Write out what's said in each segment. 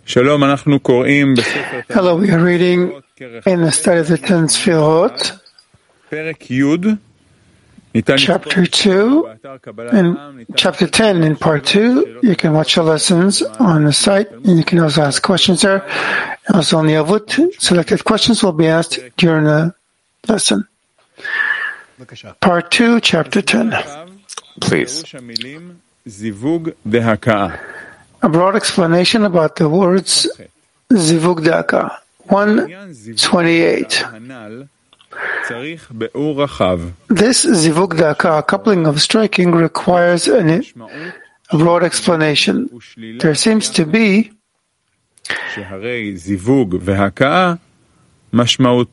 Hello, we are reading in the study of the 10 Sfirot, Chapter 2, and Chapter 10 in Part 2. You can watch the lessons on the site, and you can also ask questions there. Also on the Avut, selected questions will be asked during the lesson. Part 2, Chapter 10. Please. A broad explanation about the words Zivug Daka. 128. This Zivug Daka, coupling of striking, requires a broad explanation. There seems to be the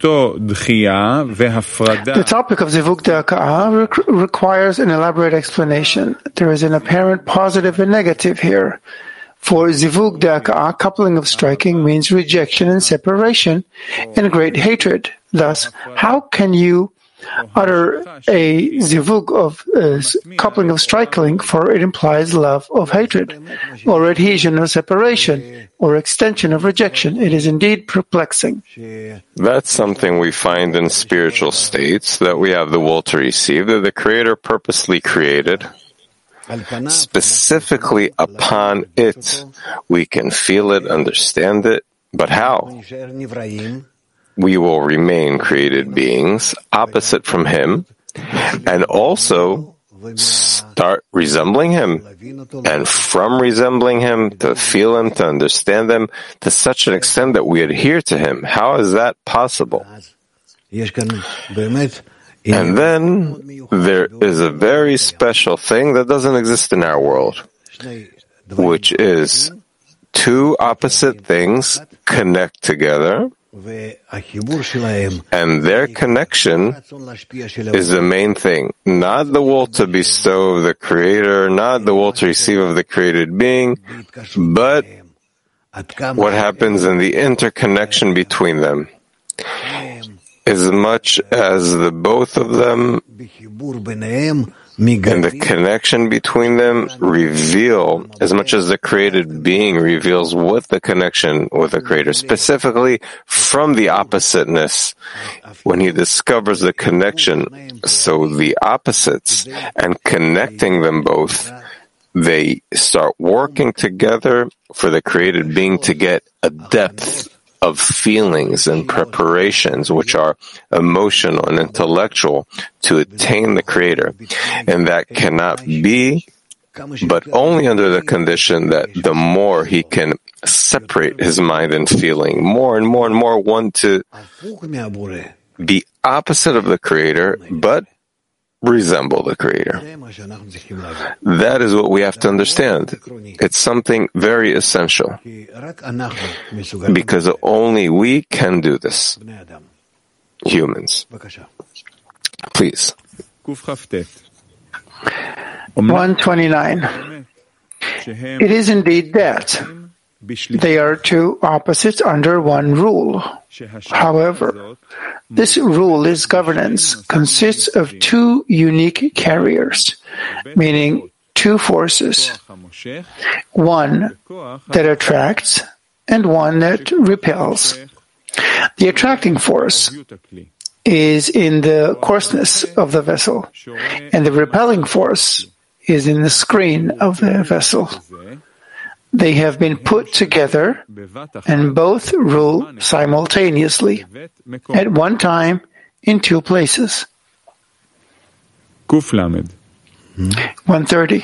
topic of Zivug Daka requires an elaborate explanation. There is an apparent positive and negative here. For Zivug Daka, coupling of striking means rejection and separation and great hatred. Thus, how can you utter a zivug of coupling of striking, for it implies love of hatred, or adhesion of separation, or extension of rejection? It is indeed perplexing. That's something we find in spiritual states, that we have the will to receive, that the Creator purposely created. Specifically upon it, we can feel it, understand it, but how? We will remain created beings, opposite from Him, and also start resembling Him. And from resembling Him, to feel Him, to understand Him, to such an extent that we adhere to Him. How is that possible? And then there is a very special thing that doesn't exist in our world, which is two opposite things connect together, and their connection is the main thing. Not the will to bestow of the Creator, not the will to receive of the created being, but what happens in the interconnection between them. As much as the both of them and the connection between them reveal, as much as the created being reveals what the connection with the Creator, specifically from the oppositeness, when he discovers the connection, so the opposites, and connecting them both, they start working together for the created being to get a depth of feelings and preparations which are emotional and intellectual to attain the Creator. And that cannot be, but only under the condition that the more he can separate his mind and feeling, more and more and more want to be opposite of the Creator, but resemble the Creator. That is what we have to understand. It's something very essential, because only we can do this. Humans. Please. 129. It is indeed that they are two opposites under one rule. However, this rule, this governance, consists of two unique carriers, meaning two forces, one that attracts and one that repels. The attracting force is in the coarseness of the vessel, and the repelling force is in the screen of the vessel. They have been put together, and both rule simultaneously, at one time, in two places. 130.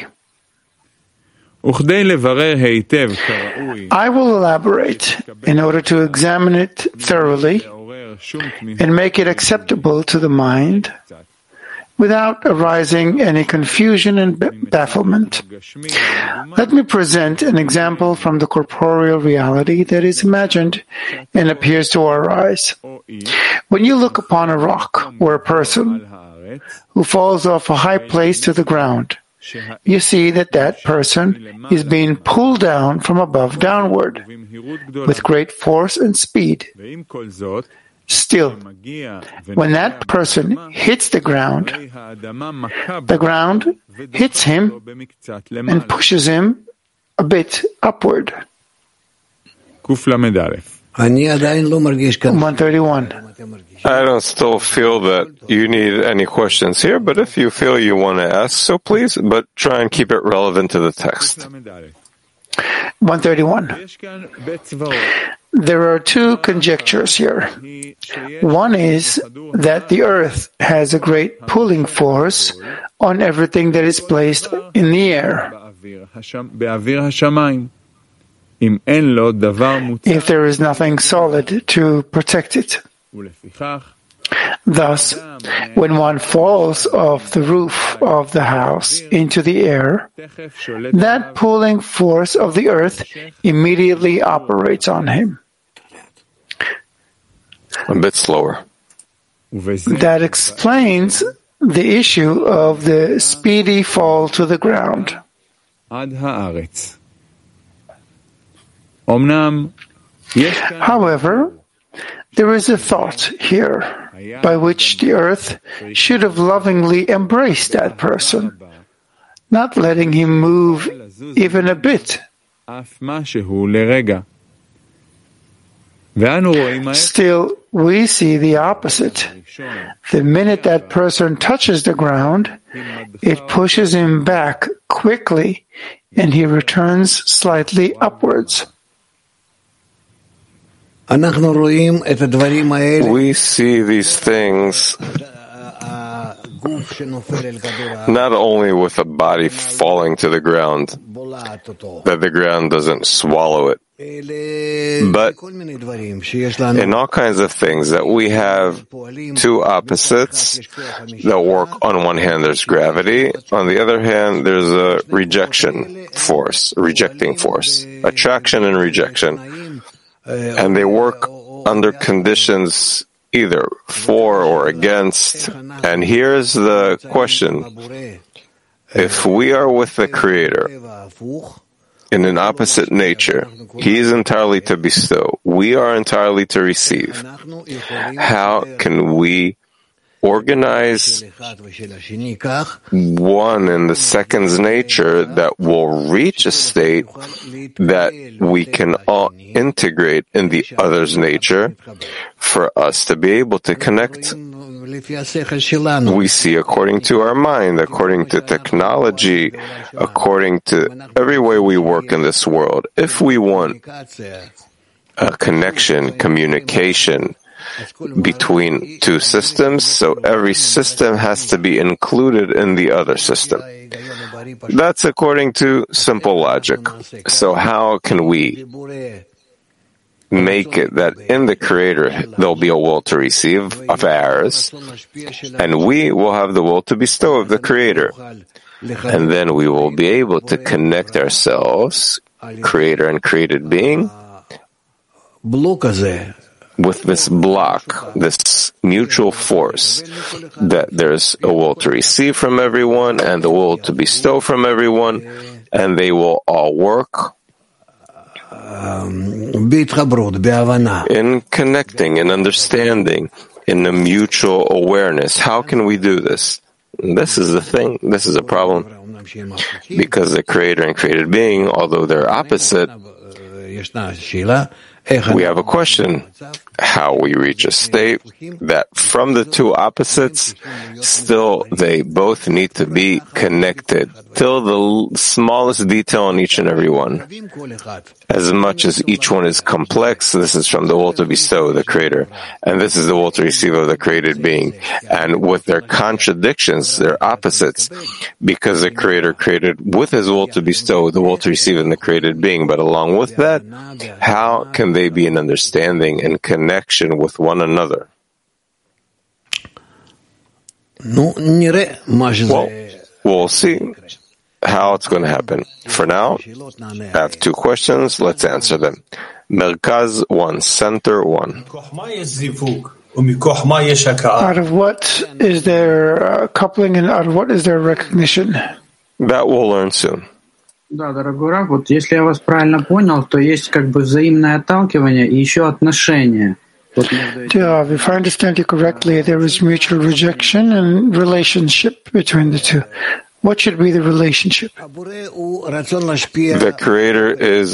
I will elaborate in order to examine it thoroughly and make it acceptable to the mind, without arising any confusion and bafflement. Let me present an example from the corporeal reality that is imagined and appears to our eyes. When you look upon a rock or a person who falls off a high place to the ground, you see that that person is being pulled down from above downward with great force and speed. Still, when that person hits the ground hits him and pushes him a bit upward. 131. I don't still feel that you need any questions here, but if you feel you want to ask, so please, but try and keep it relevant to the text. 131. There are two conjectures here. One is that the earth has a great pulling force on everything that is placed in the air. If there is nothing solid to protect it. Thus, when one falls off the roof of the house into the air, that pulling force of the earth immediately operates on him. A bit slower. That explains the issue of the speedy fall to the ground. However, there is a thought here by which the earth should have lovingly embraced that person, not letting him move even a bit. Still, we see the opposite. The minute that person touches the ground, it pushes him back quickly, and he returns slightly upwards. We see these things not only with a body falling to the ground, that the ground doesn't swallow it, but in all kinds of things that we have two opposites that work. On one hand, there's gravity. On the other hand, there's a rejecting force, attraction and rejection. And they work under conditions either for or against. And here's the question. If we are with the Creator in an opposite nature, He is entirely to bestow, we are entirely to receive. How can we organize one in the second's nature that will reach a state that we can all integrate in the other's nature for us to be able to connect? We see according to our mind, according to technology, according to every way we work in this world. If we want a connection, communication, between two systems, so every system has to be included in the other system. That's according to simple logic. So how can we make it that in the Creator there'll be a will to receive of ours, and we will have the will to bestow of the Creator? And then we will be able to connect ourselves, Creator and created being, with this block, this mutual force, that there's a will to receive from everyone and the will to bestow from everyone, and they will all work in connecting, in understanding, in a mutual awareness. How can we do this? This is the thing. This is a problem. Because the Creator and created being, although they're opposite, we have a question. How we reach a state that from the two opposites, still they both need to be connected till the smallest detail in each and every one. As much as each one is complex, this is from the will to bestow, the Creator, and this is the will to receive of the created being. And with their contradictions, their opposites, because the Creator created with His will to bestow, the will to receive in the created being. But along with that, how can they be in understanding and connection with one another? Well, we'll see how it's going to happen. For now, I have two questions. Let's answer them. Merkaz 1, Center 1. Out of what is there coupling, and out of what is there recognition? That we'll learn soon. Да, дорогой Рав, вот если я вас правильно понял, то есть как бы взаимное отталкивание и еще отношения. If I understand you correctly, there is mutual rejection and relationship between the two. What should be the relationship? The Creator is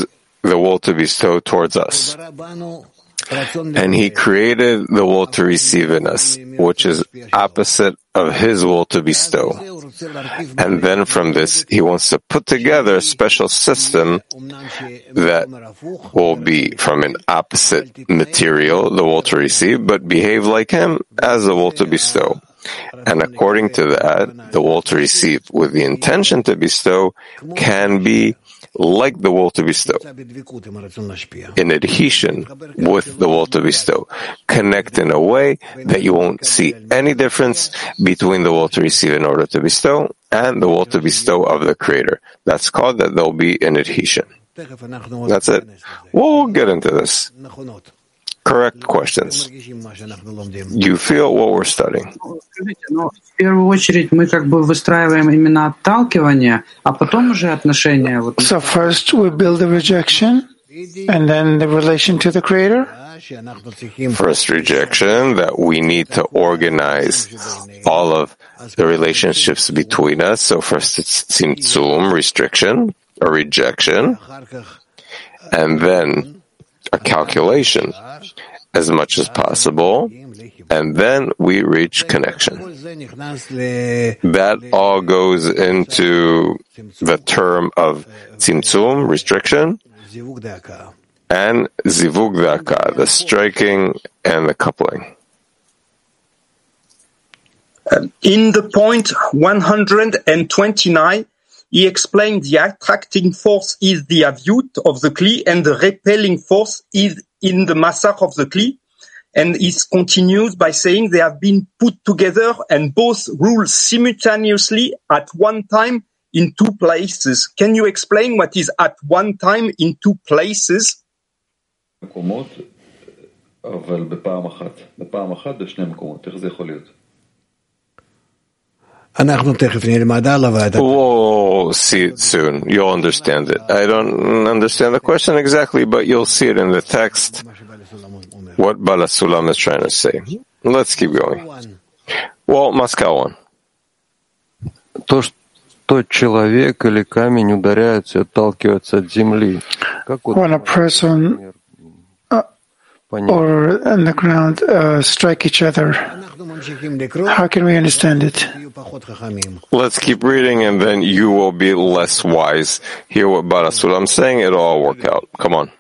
the will to bestow towards us. And he created the will to receive in us, which is opposite of his will to bestow. And then from this, he wants to put together a special system that will be from an opposite material, the will to receive, but behave like him as the will to bestow. And according to that, the will to receive with the intention to bestow can be like the will to bestow, in adhesion with the will to bestow. Connect in a way that you won't see any difference between the will to receive in order to bestow and the will to bestow of the Creator. That's called that there'll be an adhesion. That's it. We'll get into this. Correct questions. You feel what we're studying. В первую очередь мы как бы выстраиваем именно отталкивание, а потом уже отношения. So first we build the rejection, and then the relation to the Creator. First rejection, that we need to organize all of the relationships between us. So first it's tzimtzum, restriction, or rejection, and then a calculation as much as possible, and then we reach connection. That all goes into the term of tzimtzum, restriction, and zivug daka, the striking and the coupling. In the point 129, he explained the attracting force is the avyut of the kli and the repelling force is in the masach of the kli. And he continues by saying they have been put together and both rule simultaneously at one time in two places. Can you explain what is at one time in two places? We'll see it soon. You'll understand it. I don't understand the question exactly, but you'll see it in the text, what Baal HaSulam is trying to say. Let's keep going. Well, Moscow one. То, что человек или камень ударяются и отталкиваются от земли. When a person or on the ground strike each other, how can we understand it? Let's keep reading, and then you will be less wise. Hear what Baal HaSulam is saying, it'll all work out. Come on.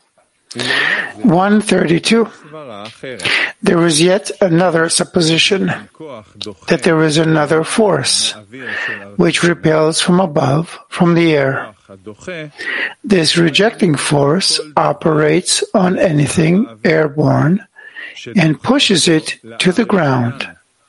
132. There is yet another supposition that there is another force which repels from above, from the air. This rejecting force operates on anything airborne and pushes it to the ground.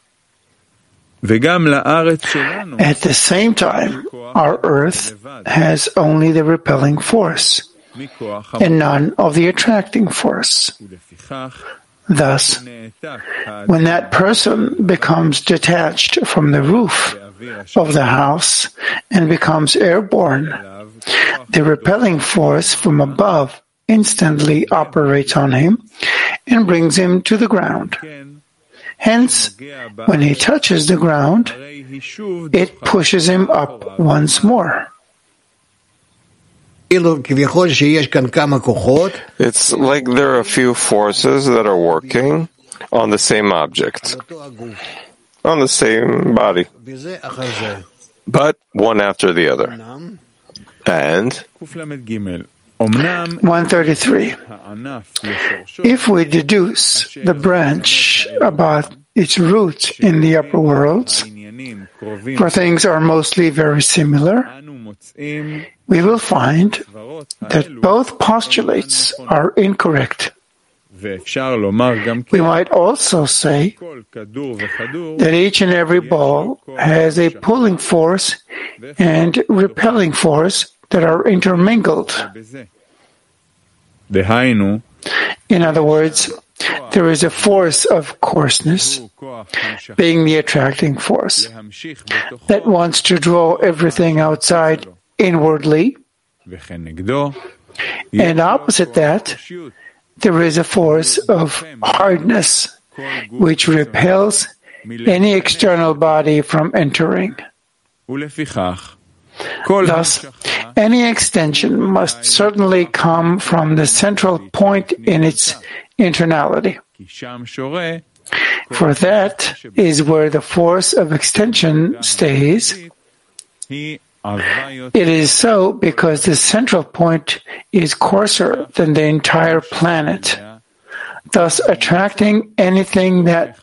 At the same time, our earth has only the repelling force and none of the attracting force. Thus, when that person becomes detached from the roof of the house and becomes airborne, the repelling force from above instantly operates on him and brings him to the ground. Hence, when he touches the ground, it pushes him up once more. It's like there are a few forces that are working on the same object, on the same body, but one after the other. And 133. If we deduce the branch about its roots in the upper worlds, for things are mostly very similar, we will find that both postulates are incorrect. We might also say that each and every ball has a pulling force and repelling force that are intermingled. In other words, there is a force of coarseness, being the attracting force, that wants to draw everything outside inwardly, and opposite that, there is a force of hardness, which repels any external body from entering. Thus, any extension must certainly come from the central point in its internality. For that is where the force of extension stays. It is so because the central point is coarser than the entire planet, thus attracting anything that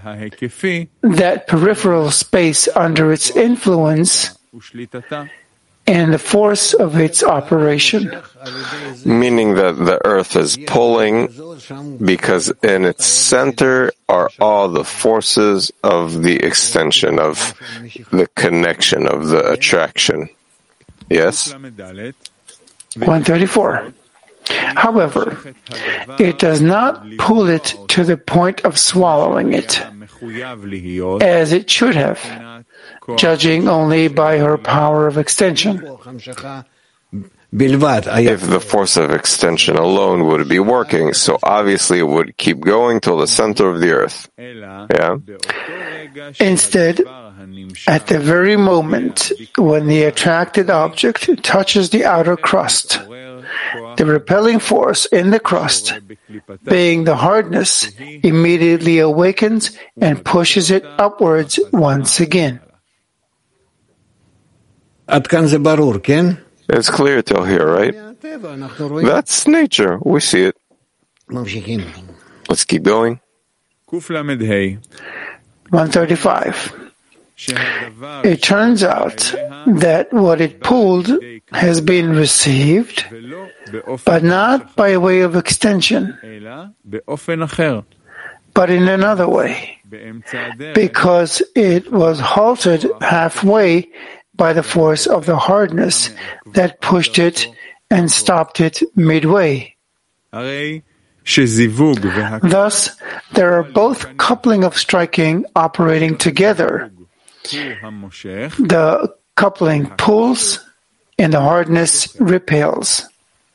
peripheral space under its influence and the force of its operation. Meaning that the earth is pulling because in its center are all the forces of the extension, of the connection, of the attraction. Yes? 134. However, it does not pull it to the point of swallowing it, as it should have, judging only by her power of extension. If the force of extension alone would be working, so obviously it would keep going till the center of the earth. Yeah? Instead, at the very moment when the attracted object touches the outer crust, the repelling force in the crust, being the hardness, immediately awakens and pushes it upwards once again. It's clear till here, right? That's nature. We see it. Let's keep going. 135. It turns out that what it pulled has been received, but not by way of extension, but in another way, because it was halted halfway by the force of the hardness that pushed it and stopped it midway. Thus, there are both coupling of striking operating together. The coupling pulls and the hardness repels.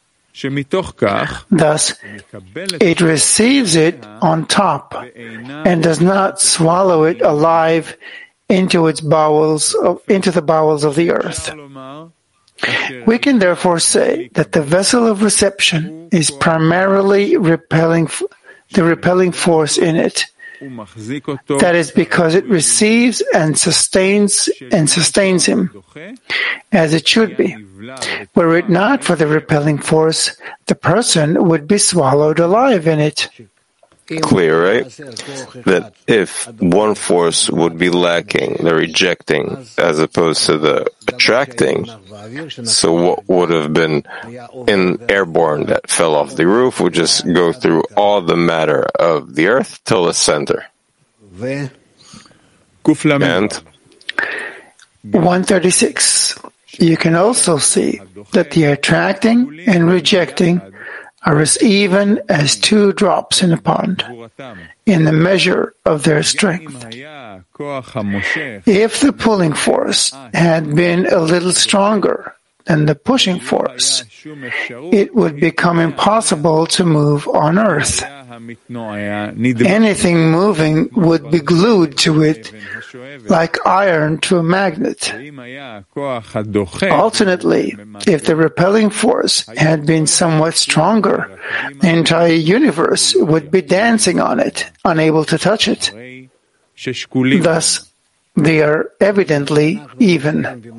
Thus, it receives it on top and does not swallow it alive into the bowels of the earth. We can therefore say that the vessel of reception is primarily the repelling force in it. That is because it receives and sustains him, as it should be. Were it not for the repelling force, the person would be swallowed alive in it. Clear, right? That if one force would be lacking, the rejecting, as opposed to the attracting, so what would have been airborne that fell off the roof would just go through all the matter of the earth till the center. And 136. You can also see that the attracting and rejecting are as even as two drops in a pond, in the measure of their strength. If the pulling force had been a little stronger than the pushing force, it would become impossible to move on earth. Anything moving would be glued to it like iron to a magnet. Alternately, if the repelling force had been somewhat stronger, the entire universe would be dancing on it, unable to touch it. Thus, they are evidently even.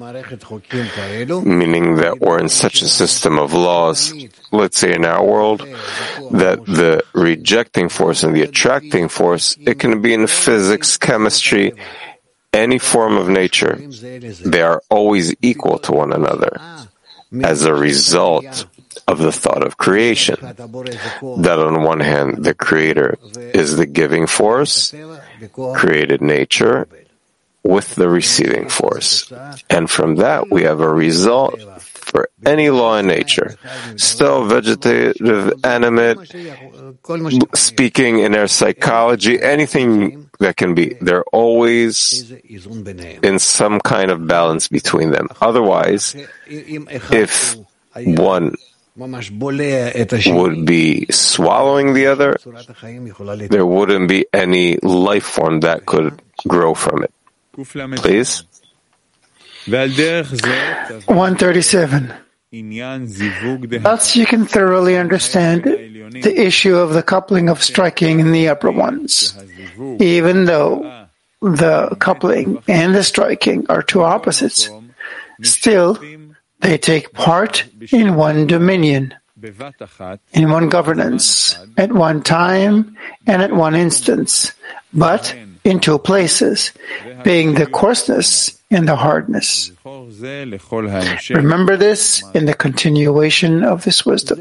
Meaning that we're in such a system of laws, let's say in our world, that the rejecting force and the attracting force, it can be in physics, chemistry, any form of nature. They are always equal to one another as a result of the thought of creation. That on one hand, the Creator is the giving force, created nature, with the receiving force. And from that, we have a result for any law in nature. Still vegetative, animate, speaking in their psychology, anything that can be. They're always in some kind of balance between them. Otherwise, if one would be swallowing the other, there wouldn't be any life form that could grow from it. Please. 137. Thus you can thoroughly understand the issue of the coupling of striking in the upper ones. Even though the coupling and the striking are two opposites, still they take part in one dominion, in one governance, at one time and at one instance, but in two places, being the coarseness and the hardness. Remember this in the continuation of this wisdom.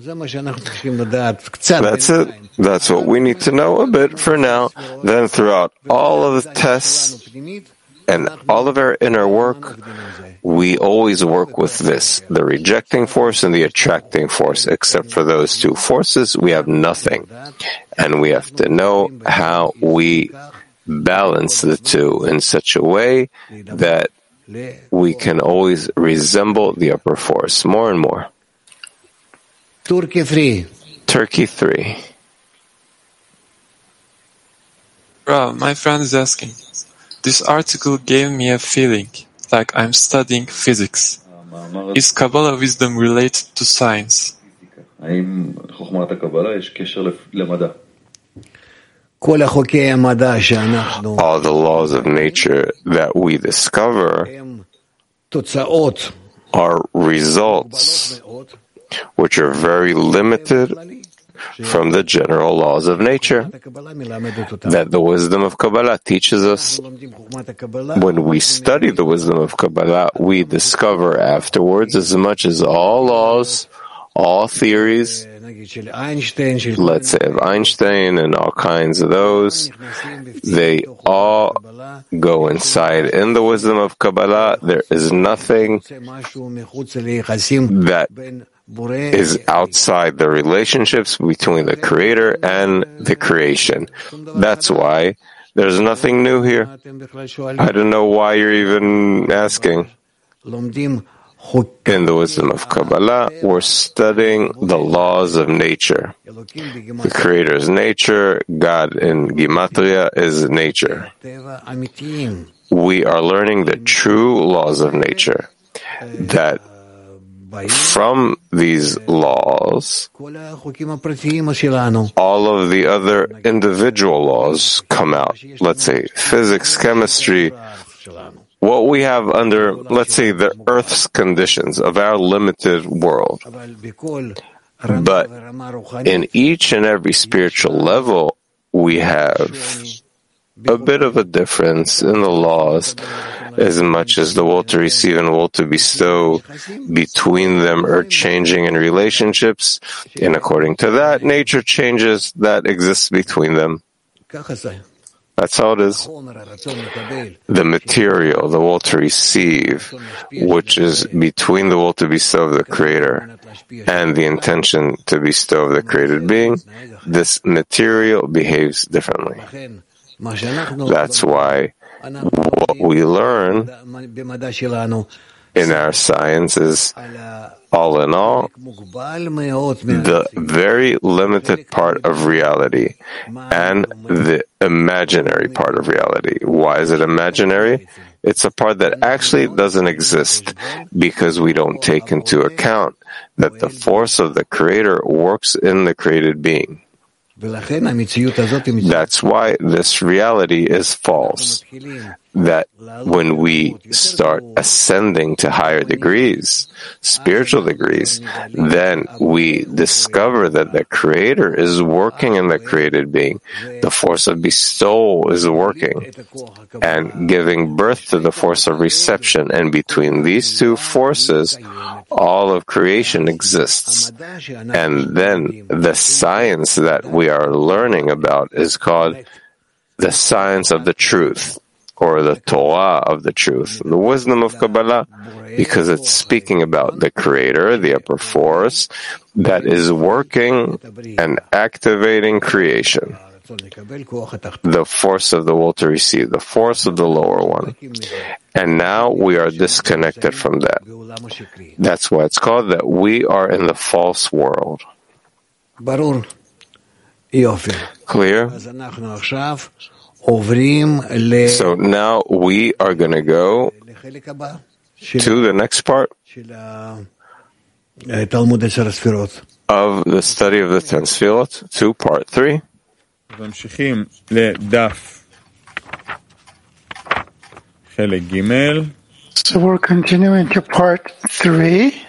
That's it. That's what we need to know a bit for now. Then throughout all of the tests and all of our inner work, we always work with this, the rejecting force and the attracting force. Except for those two forces, we have nothing. And we have to know how we balance the two in such a way that we can always resemble the upper force more and more. Turkey 3. Rav, my friend is asking, this article gave me a feeling like I'm studying physics. Is Kabbalah wisdom related to science? All the laws of nature that we discover are results which are very limited from the general laws of nature that the wisdom of Kabbalah teaches us. When we study the wisdom of Kabbalah, we discover afterwards as much as all laws, all theories, let's say of Einstein and all kinds of those, they all go inside in the wisdom of Kabbalah. There is nothing that is outside the relationships between the Creator and the creation. That's why there's nothing new here. I don't know why you're even asking. In the wisdom of Kabbalah, we're studying the laws of nature. The Creator is nature, God in Gematria is nature. We are learning the true laws of nature, that from these laws, all of the other individual laws come out. Let's say physics, chemistry, what we have under, let's say, the Earth's conditions of our limited world. But in each and every spiritual level, we have a bit of a difference in the laws, as much as the will to receive and will to bestow between them are changing in relationships, and according to that, nature changes that exists between them. That's how it is. The material, the will to receive, which is between the will to bestow of the Creator and the intention to bestow of the created being, this material behaves differently. That's why what we learn in our science is, all in all, the very limited part of reality and the imaginary part of reality. Why is it imaginary? It's a part that actually doesn't exist because we don't take into account that the force of the Creator works in the created being. That's why this reality is false. That when we start ascending to higher degrees, spiritual degrees, then we discover that the Creator is working in the created being. The force of bestowal is working and giving birth to the force of reception. And between these two forces, all of creation exists. And then the science that we are learning about is called the science of the truth, or the Torah of the truth, the wisdom of Kabbalah, because it's speaking about the Creator, the upper force, that is working and activating creation. The force of the will to receive, the force of the lower one. And now we are disconnected from that. That's why it's called that we are in the false world. Clear? So now we are going to go to the next part of the study of the 10 Sfirot, to part 3. So we're continuing to part 3.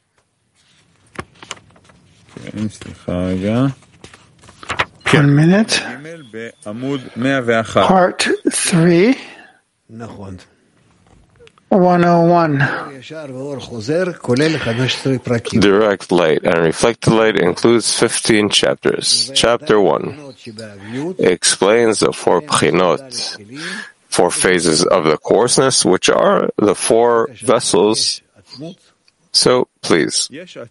One minute. Part 3. 101. Direct light and reflected light includes 15 chapters. Chapter 1 explains the 4 pchinot, 4 phases of the coarseness, which are the 4 vessels. So, please.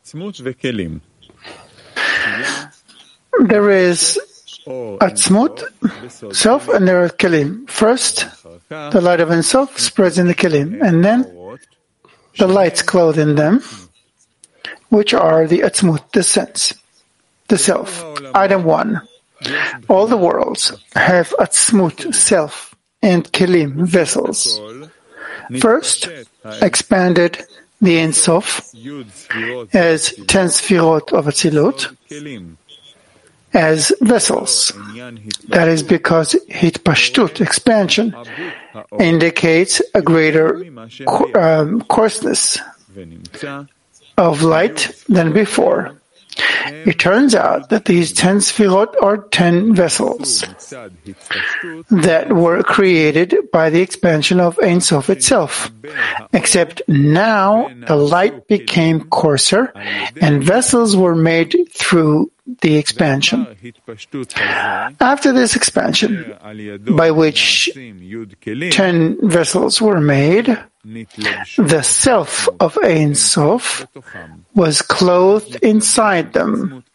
There is Atzmut, self, and there are Kelim. First, the light of Ein Sof spreads in the Kelim, and then the lights clothed in them, which are the Atzmut, the sense, the self. Item 1. All the worlds have Atzmut, self, and Kelim, vessels. First, expanded the Ein Sof as 10 Sfirot of Atzilut, as vessels. That is because Hitpashtut, expansion, indicates a greater coarseness of light than before. It turns out that these 10 Sfirot are 10 vessels that were created by the expansion of Ein Sof itself, except now the light became coarser and vessels were made through the expansion. After this expansion, by which 10 vessels were made, the self of Ein Sof was clothed inside them.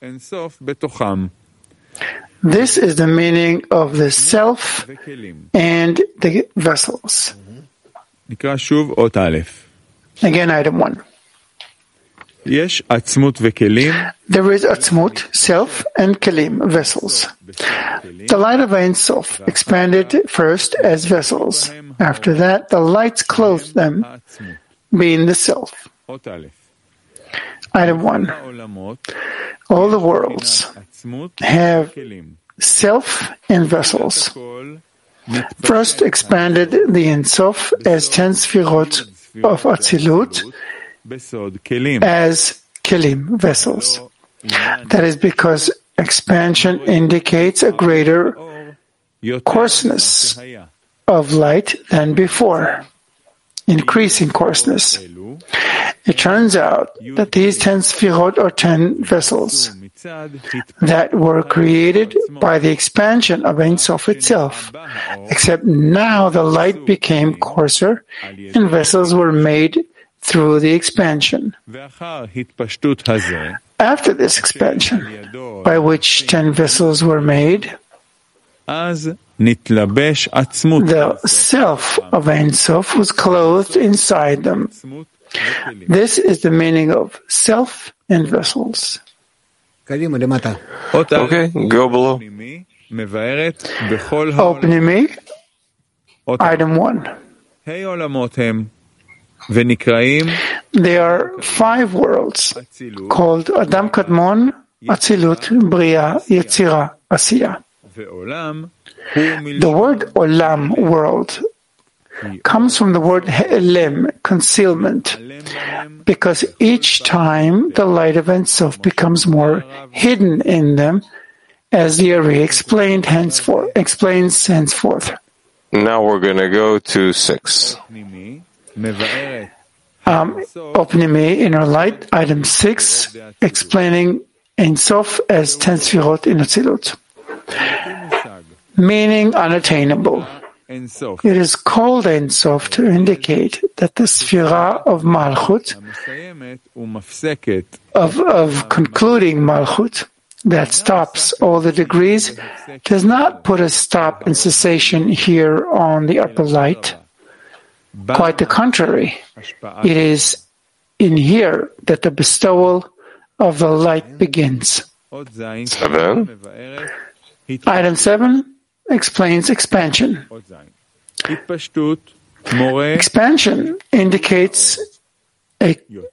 This is the meaning of the self and the vessels. Again, item 1. There is Atzmut, self, and Kelim, vessels. The light of Ein Sof expanded first as vessels. After that, the lights clothed them, being the self. Item 1. All the worlds have self and vessels. First expanded the Ein Sof as 10 Sfirot of Atzilut, as Kelim, vessels. That is because expansion indicates a greater coarseness of light than before, increasing coarseness. It turns out that these 10 Sfirot are 10 vessels that were created by the expansion of Ein Sof itself, except now the light became coarser and vessels were made through the expansion. After this expansion, by which 10 vessels were made, the self of Ein Sof was clothed inside them. This is the meaning of self and vessels. Okay, go below. Opening item 1. There are 5 worlds called Adam Kadmon, Atzilut, Bria, Yetzira, Asiya. The word Olam, world, comes from the word He'elem, concealment, because each time the light of Ein Sof becomes more hidden in them, as the Ari explains henceforth. Now we're going to go to 6. Opening inner light, item 6, explaining Ein Sof as 10 Sfirot in Atzilut. Meaning unattainable. It is called Ein Sof to indicate that the Sfira of Malchut, of concluding Malchut, that stops all the degrees, does not put a stop and cessation here on the upper light. Quite the contrary. It is in here that the bestowal of the light begins. 7. Item 7 explains expansion. Expansion indicates a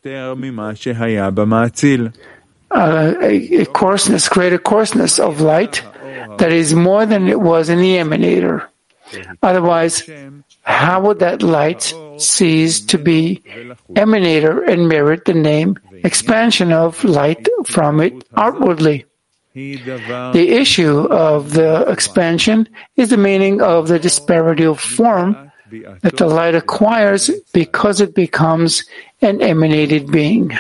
coarseness, greater coarseness of light that is more than it was in the emanator. Otherwise, how would that light cease to be emanator and merit the name expansion of light from it outwardly? The issue of the expansion is the meaning of the disparity of form that the light acquires because it becomes an emanated being.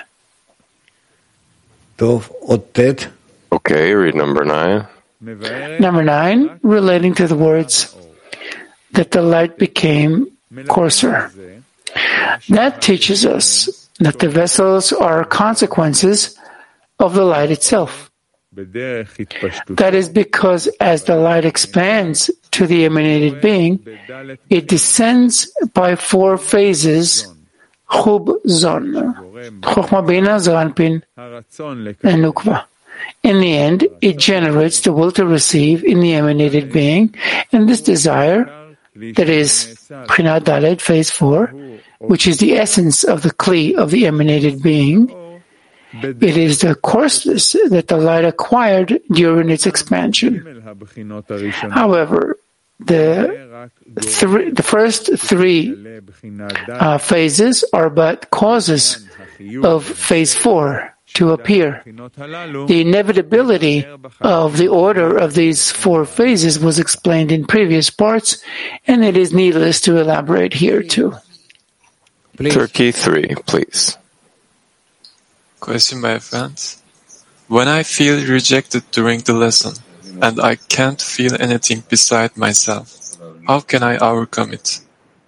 Okay, read number 9. Number 9, relating to the words that the light became coarser. That teaches us that the vessels are consequences of the light itself. That is because as the light expands to the emanated being, it descends by 4 phases, Chub Zon, Chokhmah Bina Zaranpin, and Nukva. In the end, it generates the will to receive in the emanated being, and this desire, that is, Bchina Dalet, phase 4, which is the essence of the Kli of the emanated being, it is the coarseness that the light acquired during its expansion. However, the first 3 phases are but causes of phase 4 to appear. The inevitability of the order of these 4 phases was explained in previous parts, and it is needless to elaborate here too. Turkey 3, please. Question, my friends. When I feel rejected during the lesson, and I can't feel anything beside myself, how can I overcome it?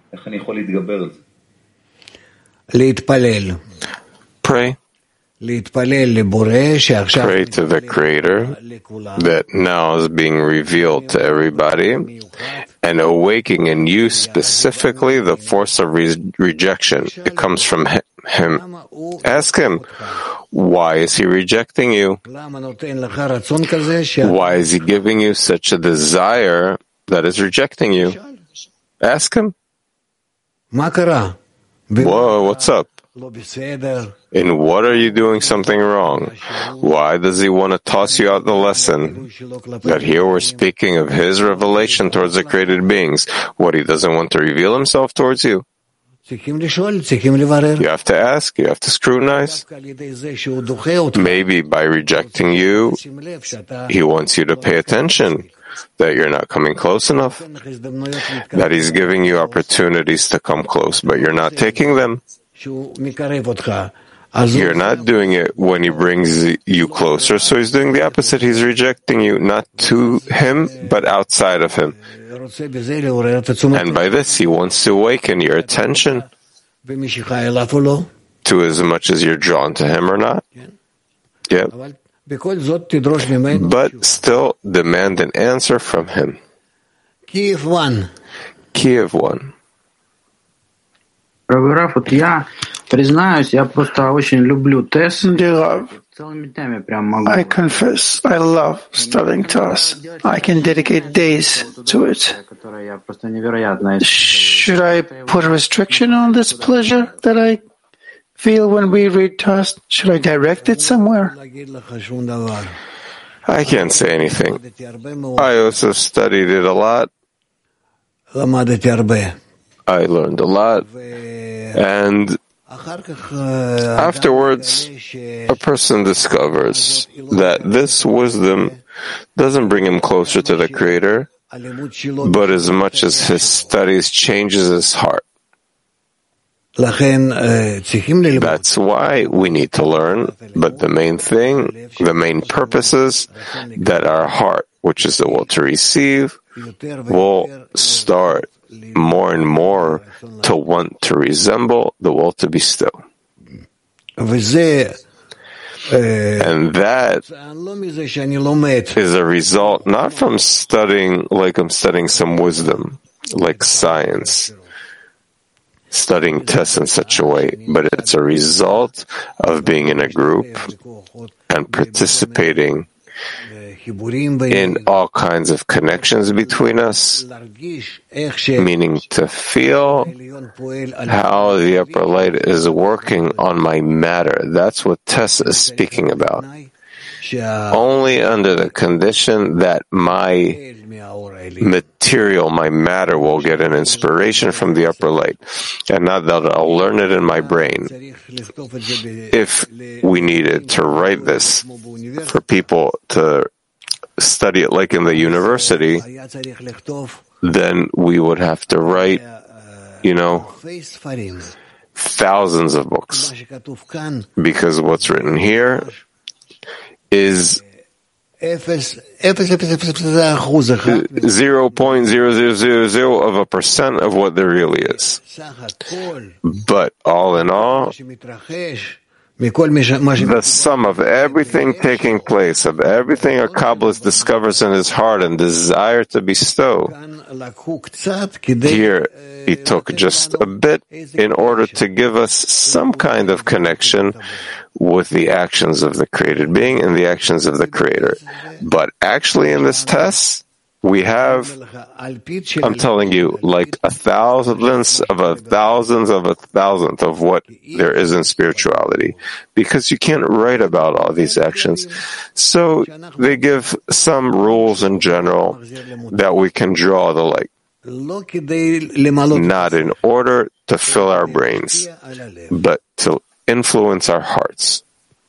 Pray. Pray to the Creator that now is being revealed to everybody and awakening in you specifically the force of rejection. It comes from Him. Ask Him, why is He rejecting you? Why is He giving you such a desire that is rejecting you? Ask Him. Whoa, what's up? In what are you doing something wrong? Why does He want to toss you out the lesson? That here we're speaking of His revelation towards the created beings. What, He doesn't want to reveal Himself towards you? You have to ask, you have to scrutinize. Maybe by rejecting you, He wants you to pay attention, that you're not coming close enough, that He's giving you opportunities to come close, but you're not taking them. You're not doing it when He brings you closer, so He's doing the opposite. He's rejecting you, not to Him, but outside of Him. And by this, He wants to awaken your attention to as much as you're drawn to Him or not. Yeah. But still demand an answer from Him. Kiev 1. Раф, вот я признаюсь, я просто очень люблю Тесс. Целыми днями прям могу. I confess, I love studying Tess. I can dedicate days to it. Should I put a restriction on this pleasure that I feel when we read Tess? Should I direct it somewhere? I can't say anything. I also studied it a lot. I learned a lot, and afterwards, a person discovers that this wisdom doesn't bring him closer to the Creator, but as much as his studies changes his heart. That's why we need to learn, but the main thing, the main purpose is that our heart, which is the will to receive, will start more and more to want to resemble the will to bestow. And that is a result not from studying like I'm studying some wisdom, like science, studying tests in such a way, but it's a result of being in a group and participating in all kinds of connections between us, meaning to feel how the upper light is working on my matter. That's what Tess is speaking about. Only under the condition that my material, my matter, will get an inspiration from the upper light, and not that I'll learn it in my brain. If we needed to write this for people to study it like in the university, then we would have to write, thousands of books. Because what's written here is 0.0000% of what there really is. But all in all, the sum of everything taking place, of everything a Kabbalist discovers in his heart and desire to bestow, here he took just a bit in order to give us some kind of connection with the actions of the created being and the actions of the Creator. But actually in this test, we have, I'm telling you, like a thousandth of a thousandth of what there is in spirituality, because you can't write about all these actions. So they give some rules in general that we can draw the light, not in order to fill our brains, but to influence our hearts.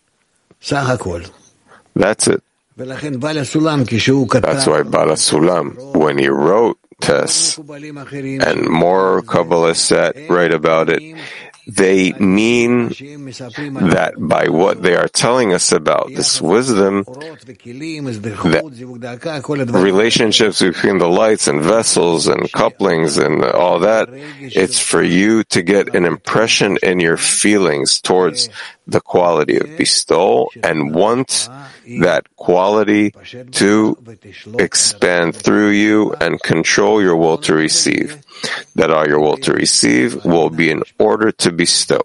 That's it. That's why Bala Sulam, when he wrote Tess, and more Kabbalists write about it, they mean that by what they are telling us about this wisdom, that relationships between the lights and vessels and couplings and all that, it's for you to get an impression in your feelings towards the quality of bestowal and want that quality to expand through you and control your will to receive. That all your will to receive will be in order to bestow.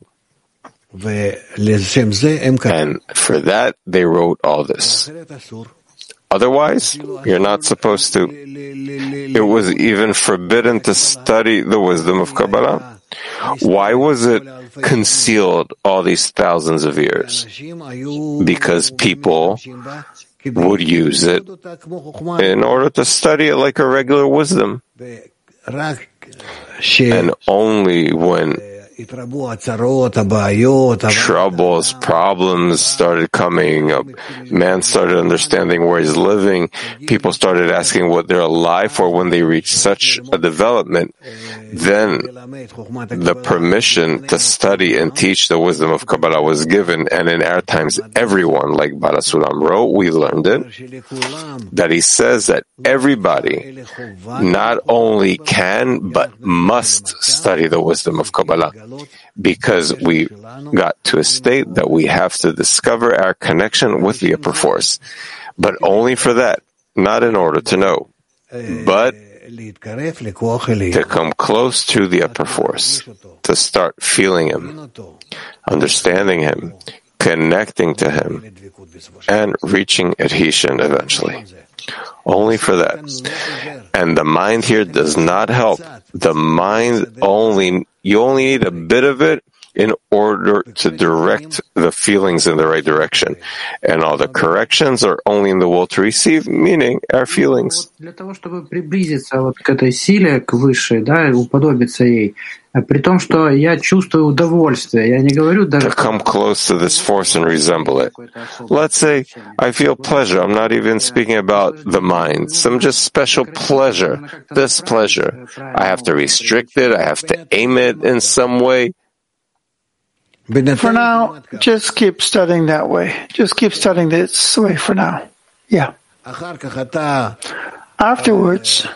And for that, they wrote all this. Otherwise, you're not supposed to. It was even forbidden to study the wisdom of Kabbalah. Why was it concealed all these thousands of years? Because people would use it in order to study it like a regular wisdom. And only when troubles, problems started coming up, man started understanding where he's living, people started asking what they're alive for when they reach such a development, then the permission to study and teach the wisdom of Kabbalah was given, and in our times everyone, like Bala Sulam wrote, we learned it, that he says that everybody not only can but must study the wisdom of Kabbalah, because we got to a state that we have to discover our connection with the upper force, but only for that, not in order to know, but to come close to the upper force, to start feeling him, understanding him, connecting to him, and reaching adhesion eventually. Only for that. And the mind here does not help. The mind you only need a bit of it in order to direct the feelings in the right direction. And all the corrections are only in the will to receive, meaning our feelings. Для того, чтобы приблизиться вот к этой силе, к высшей, да, уподобиться ей, при том, что я чувствую удовольствие, я не говорю даже... To come close to this force and resemble it. Let's say I feel pleasure. I'm not even speaking about the mind. Some just special pleasure. This pleasure. I have to restrict it. I have to aim it in some way. For now, just keep studying that way. Just keep studying this way for now. Yeah. Afterwards,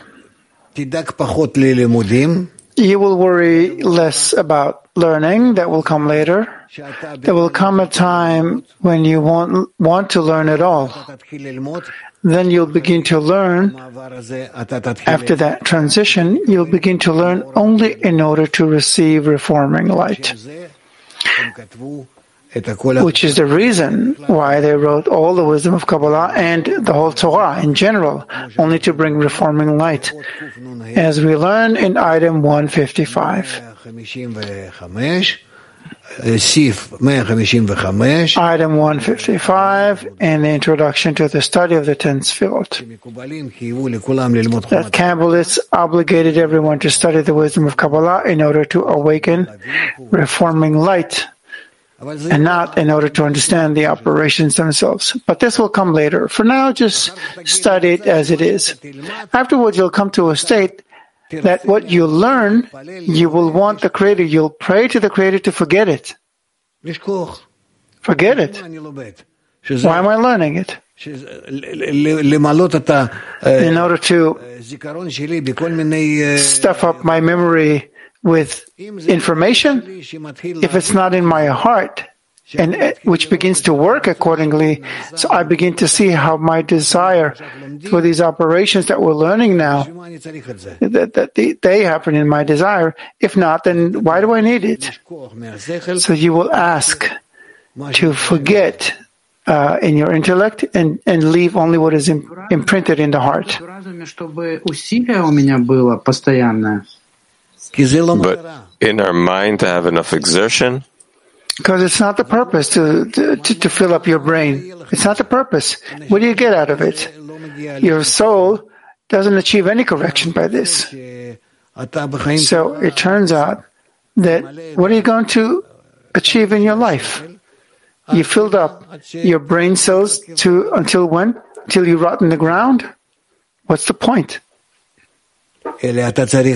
you will worry less about learning. That will come later. There will come a time when you won't want to learn at all. Then you'll begin to learn. After that transition, you'll begin to learn only in order to receive reforming light. which is the reason why they wrote all the wisdom of Kabbalah and the whole Torah in general, only to bring reforming light, as we learn in item 155. Item 155 in the introduction to the study of the 10 Sfirot. That Kabbalists obligated everyone to study the wisdom of Kabbalah in order to awaken reforming light, and not in order to understand the operations themselves. But this will come later. For now, just study it as it is. Afterwards, you'll come to a state that what you learn, you will want the Creator, you'll pray to the Creator to forget it. Forget it. Why am I learning it? In order to stuff up my memory with information, if it's not in my heart, and which begins to work accordingly, so I begin to see how my desire for these operations that we're learning now, that they happen in my desire. If not, then why do I need it? So you will ask to forget in your intellect and leave only what is imprinted in the heart. But in our mind to have enough exertion? Because it's not the purpose to fill up your brain. It's not the purpose. What do you get out of it? Your soul doesn't achieve any correction by this. So it turns out that what are you going to achieve in your life? You filled up your brain cells until when? Till you rot in the ground? What's the point? You need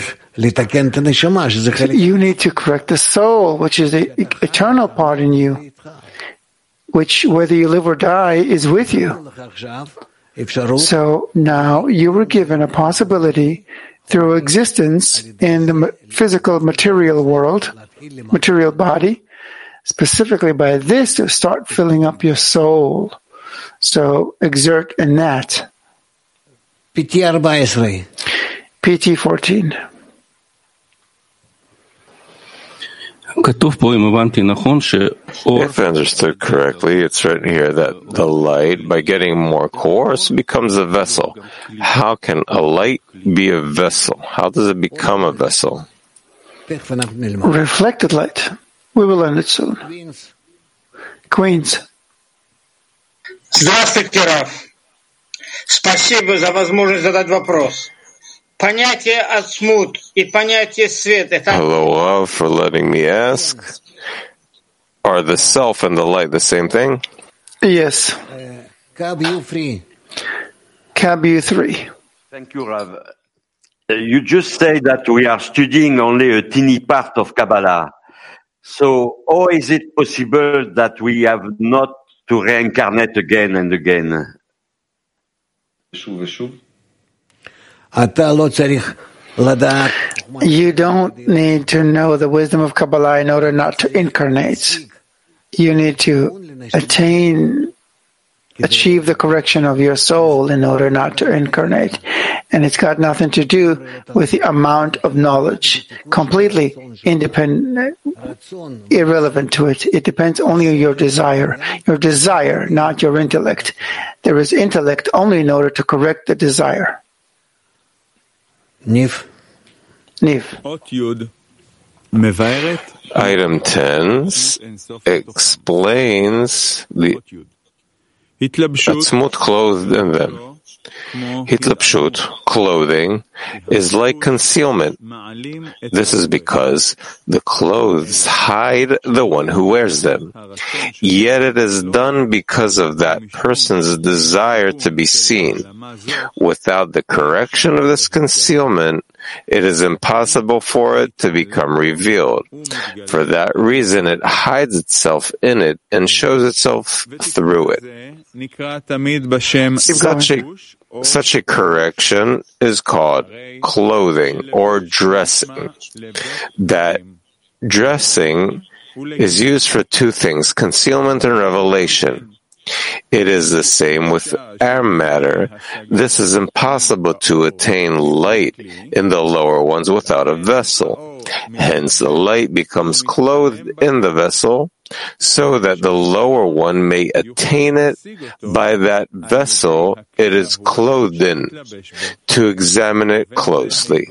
to correct the soul, which is the eternal part in you, which, whether you live or die, is with you. So now you were given a possibility through existence in the physical material world, material body, specifically by this to start filling up your soul. So exert in that. PT 14. If understood correctly, it's written here that the light, by getting more coarse, becomes a vessel. How can a light be a vessel? How does it become a vessel? Reflected light. We will learn it soon. Queens. Здравствуйте, Раф. Спасибо за возможность задать вопрос. Понятие ацмут и понятие свет. Hello, love, for letting me ask. Are the self and the light the same thing? Yes. KBU 3. Thank you, Rav. You just said that we are studying only a teeny part of Kabbalah. So how is it possible that we have not to reincarnate again and again? You don't need to know the wisdom of Kabbalah in order not to incarnate. You need to achieve the correction of your soul in order not to incarnate. And it's got nothing to do with the amount of knowledge. Completely independent, irrelevant to it. It depends only on your desire. Your desire, not your intellect. There is intellect only in order to correct the desire. Niv. Item 10 explains the atzmut clothed in them. Hitlapshut, clothing, is like concealment. This is because the clothes hide the one who wears them. Yet it is done because of that person's desire to be seen. Without the correction of this concealment, it is impossible for it to become revealed. For that reason, it hides itself in it and shows itself through it. Such a correction is called clothing or dressing. That dressing is used for two things, concealment and revelation. It is the same with our matter. This is impossible to attain light in the lower ones without a vessel. Hence, the light becomes clothed in the vessel, so that the lower one may attain it by that vessel it is clothed in, to examine it closely.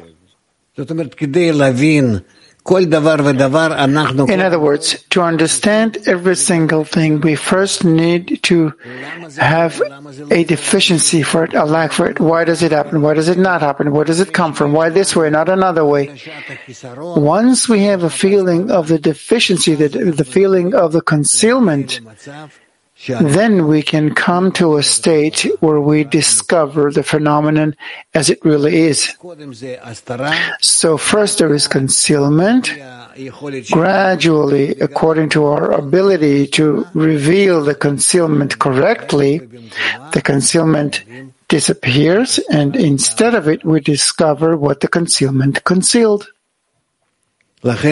In other words, to understand every single thing, we first need to have a deficiency for it, a lack for it. Why does it happen? Why does it not happen? Where does it come from? Why this way, not another way? Once we have a feeling of the deficiency, the feeling of the concealment, then we can come to a state where we discover the phenomenon as it really is. So first there is concealment. Gradually, according to our ability to reveal the concealment correctly, the concealment disappears, and instead of it, we discover what the concealment concealed. This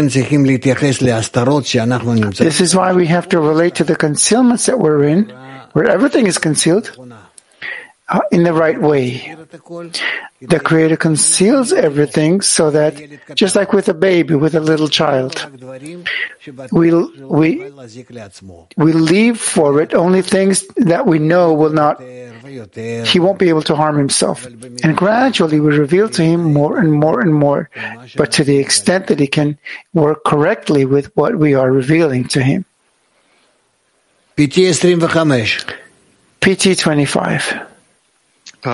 is why we have to relate to the concealments that we're in, where everything is concealed, in the right way. The Creator conceals everything so that, just like with a baby, with a little child, we leave for it only things that we know he won't be able to harm himself. And gradually we reveal to him more and more and more, but to the extent that he can work correctly with what we are revealing to him. PT 25. We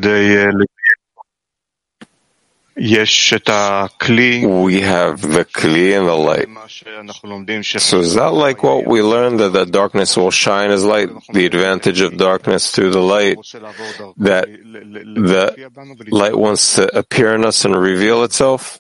have the Kli and the light. So is that like what we learned, that the darkness will shine as light, the advantage of darkness through the light, that the light wants to appear in us and reveal itself?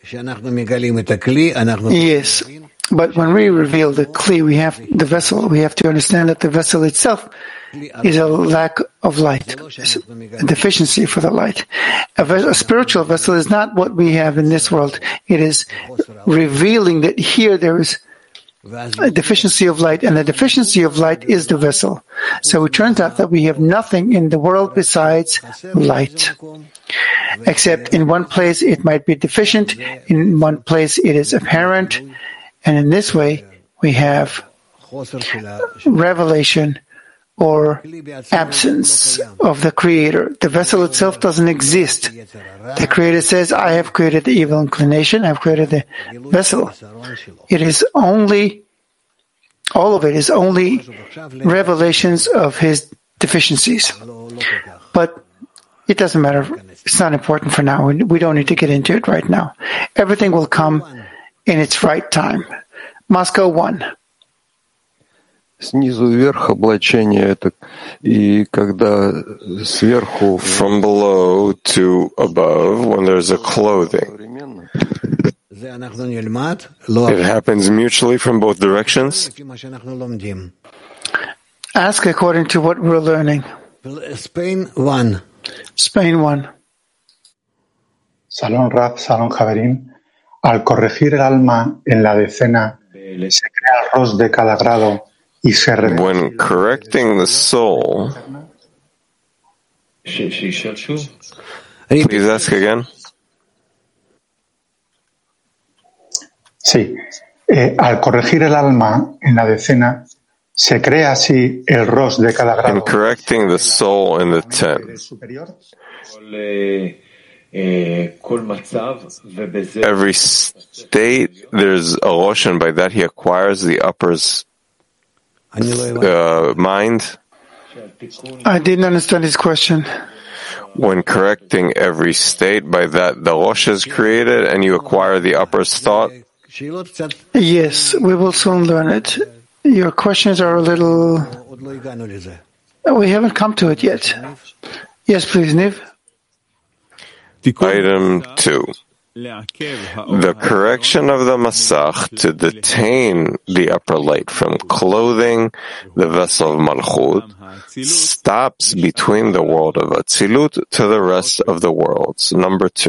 Yes, but when we reveal the Kli, we have the vessel, we have to understand that the vessel itself is a lack of light, a deficiency for the light. A spiritual vessel is not what we have in this world. It is revealing that here there is a deficiency of light, and the deficiency of light is the vessel. So it turns out that we have nothing in the world besides light. Except in one place it might be deficient, in one place it is apparent, and in this way we have revelation or absence of the Creator. The vessel itself doesn't exist. The Creator says, I have created the evil inclination, I have created the vessel. It is only, all of it is only revelations of His deficiencies. But it doesn't matter. It's not important for now. We don't need to get into it right now. Everything will come in its right time. Moscow 1. Снизу вверх облачение это, и когда сверху... From below to above, when there's a clothing. It happens mutually from both directions. Ask according to what we're learning. Spain 1. Salón Rav, Salón Javerín. Al corregir el alma en la decena, se crea el ros de cada grado. When correcting the soul, please ask again. Sí. Al corregir el alma en la decena, se crea así el ros de cada grado. In correcting the soul in the 10. Every state, there's a rosh, and by that he acquires the upper's mind. I didn't understand his question. When correcting every state, by that the rosh is created and you acquire the upper's thought. Yes, we will soon learn it. Your questions are a little... We haven't come to it yet. Yes, please, Niv. Item 2. The correction of the Masach to detain the upper light from clothing the vessel of Malchut stops between the world of Atzilut to the rest of the worlds. Number 2.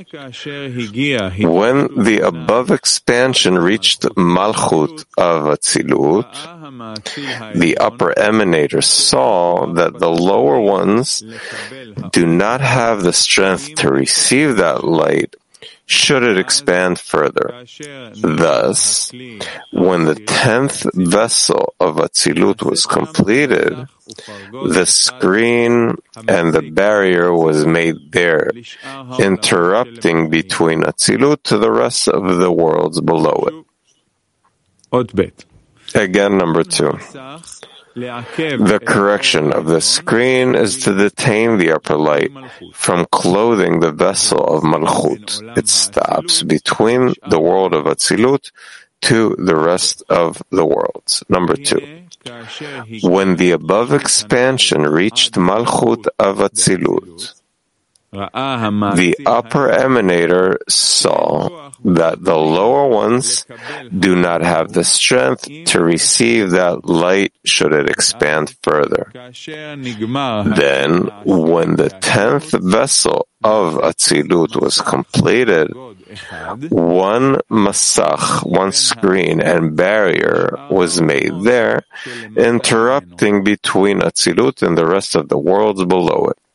When the above expansion reached Malchut of Atzilut, the upper emanator saw that the lower ones do not have the strength to receive that light should it expand further. Thus, when the 10th vessel of Atzilut was completed, the screen and the barrier was made there, interrupting between Atzilut to the rest of the worlds below it. Again, number 2. The correction of the screen is to detain the upper light from clothing the vessel of Malchut. It stops between the world of Atzilut to the rest of the worlds. Number 2. When the above expansion reached Malchut of Atzilut, the upper emanator saw that the lower ones do not have the strength to receive that light should it expand further. Then, when the 10th vessel of Atzilut was completed, one masach, one screen and barrier was made there, interrupting between Atzilut and the rest of the worlds below it.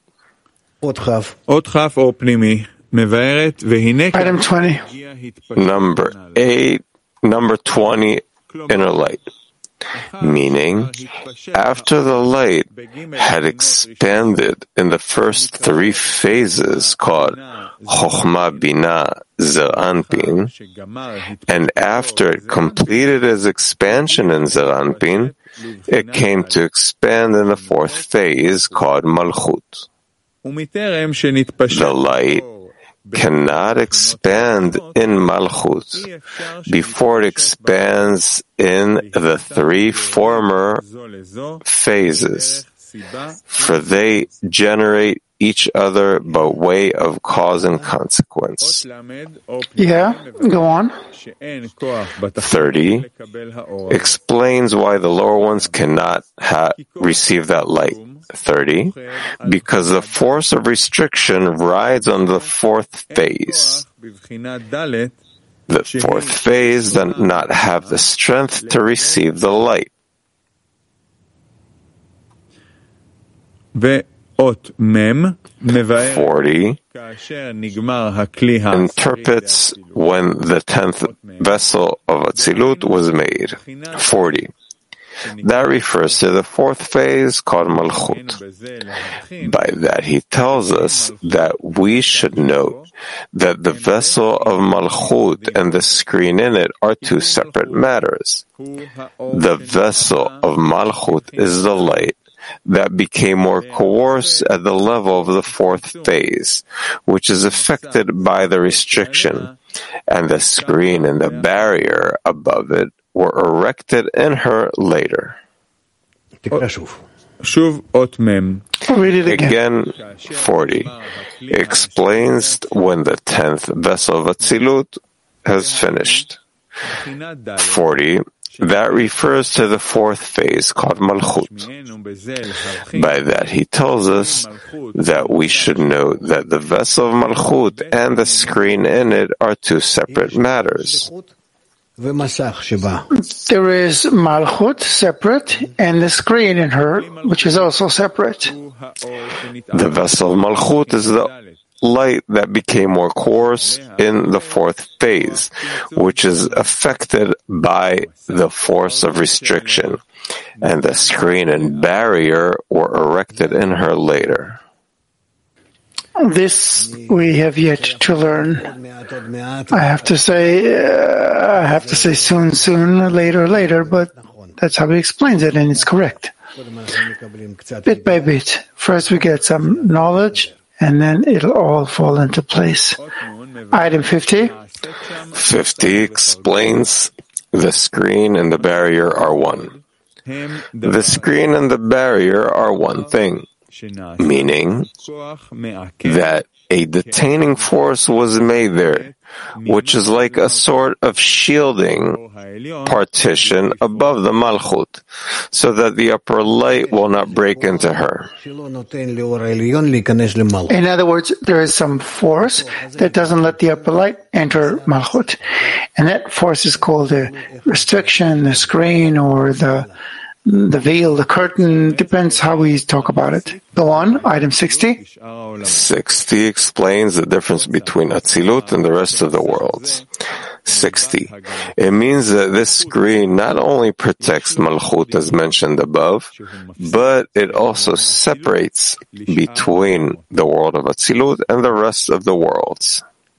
Item 20. Number 20, inner light. Meaning, after the light had expanded in the first 3 phases called Chokhmah, Binah, Zeir Anpin, and after it completed its expansion in Zeir Anpin, it came to expand in the 4th phase called Malchut. The light cannot expand in Malchut before it expands in the 3 former phases, for they generate each other by way of cause and consequence. Yeah, go on. 30 explains why the lower ones cannot receive that light. 30, because the force of restriction rides on the 4th phase. The 4th phase does not have the strength to receive the light. 40 interprets when the 10th vessel of Atzilut was made. 40. That refers to the 4th phase called Malchut. By that he tells us that we should note that the vessel of Malchut and the screen in it are 2 separate matters. The vessel of Malchut is the light that became more coarse at the level of the 4th phase, which is affected by the restriction, and the screen and the barrier above it were erected in her later. Read it again. 40 explains when the 10th vessel of Atzilut has finished. 40 that refers to the 4th phase called Malchut. By that he tells us that we should note that the vessel of Malchut and the screen in it are 2 separate matters. There is Malchut separate and the screen in her, which is also separate. The vessel of Malchut is the light that became more coarse in the 4th phase, which is affected by the force of restriction, and the screen and barrier were erected in her later. This we have yet to learn. I have to say soon, later, but that's how he explains it, and it's correct. Bit by bit. First we get some knowledge, and then it'll all fall into place. Item 50. 50 explains the screen and the barrier are one. The screen and the barrier are one thing, meaning that a detaining force was made there, which is like a sort of shielding partition above the Malchut, so that the upper light will not break into her. In other words, there is some force that doesn't let the upper light enter Malchut, and that force is called the restriction, the screen, or the the veil, the curtain, depends how we talk about it. Go on, item 60. 60 explains the difference between Atzilut and the rest of the worlds. 60. It means that this screen not only protects Malchut as mentioned above, but it also separates between the world of Atzilut and the rest of the worlds.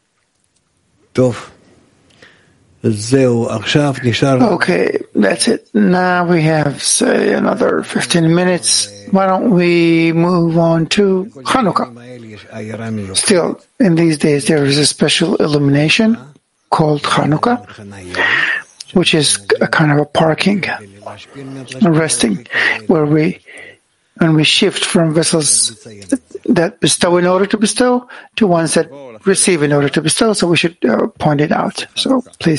Okay, that's it. Now we have, say, another 15 minutes. Why don't we move on to Hanukkah? Still, in these days, there is a special illumination called Hanukkah, which is a kind of a parking, a resting, where when we shift from vessels that bestow in order to bestow to ones that receive in order to bestow. So we should point it out. So please.